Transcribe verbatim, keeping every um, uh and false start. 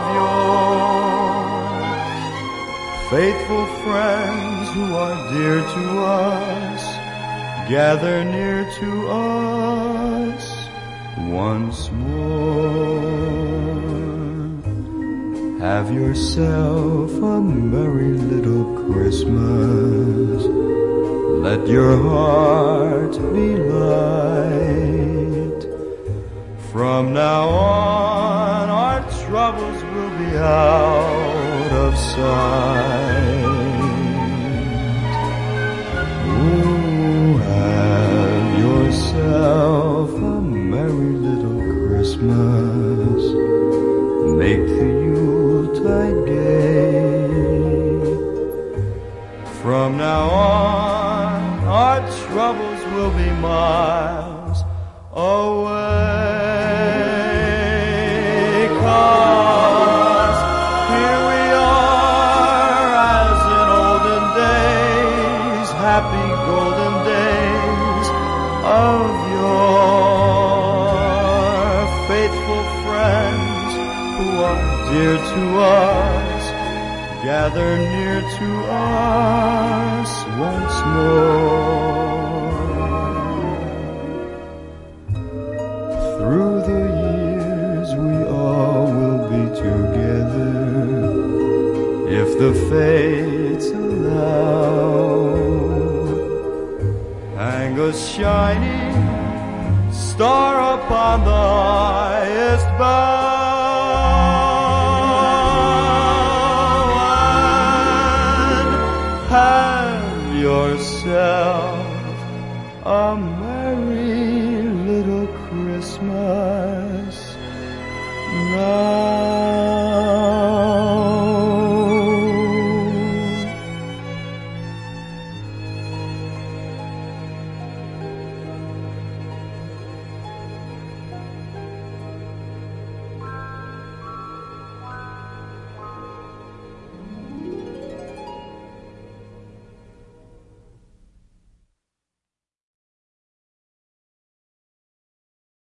of your faithful friends who are dear to us, gather near to us once more. Have yourself a merry little Christmas. Let your heart be light. From now on, our troubles will be out of sight. Oh, have yourself a merry little Christmas. Make the Yuletide gay. From now on, our troubles will be miles away. 'Cause here we are as in olden days, happy golden days of your faithful friends who are dear to us, gather near to us once more. Through the years we all will be together, if the fates allow. Hang a shining star upon the highest bough, and have yourself a